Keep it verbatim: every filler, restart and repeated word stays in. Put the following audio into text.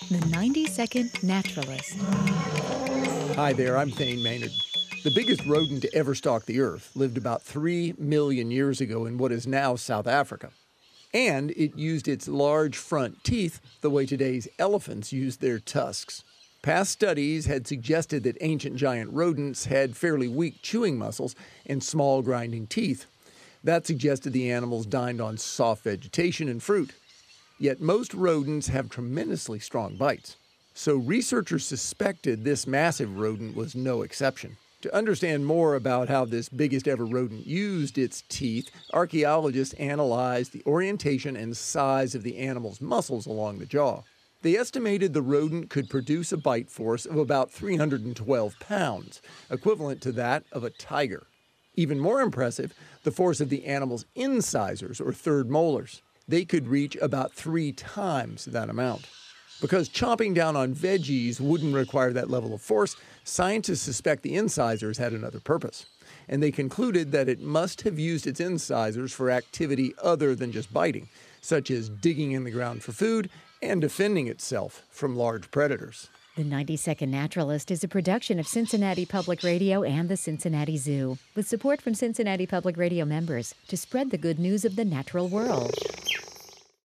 The ninety second Naturalist. Hi there, I'm Thane Maynard. The biggest rodent to ever stalk the Earth lived about three million years ago in what is now South Africa. And it used its large front teeth the way today's elephants use their tusks. Past studies had suggested that ancient giant rodents had fairly weak chewing muscles and small grinding teeth. That suggested the animals dined on soft vegetation and fruit. Yet most rodents have tremendously strong bites. So researchers suspected this massive rodent was no exception. To understand more about how this biggest ever rodent used its teeth, archaeologists analyzed the orientation and size of the animal's muscles along the jaw. They estimated the rodent could produce a bite force of about three hundred twelve pounds, equivalent to that of a tiger. Even more impressive, the force of the animal's incisors, or third molars. They could reach about three times that amount. Because chomping down on veggies wouldn't require that level of force, scientists suspect the incisors had another purpose. And they concluded that it must have used its incisors for activity other than just biting, such as digging in the ground for food and defending itself from large predators. The ninety second Naturalist is a production of Cincinnati Public Radio and the Cincinnati Zoo, with support from Cincinnati Public Radio members to spread the good news of the natural world.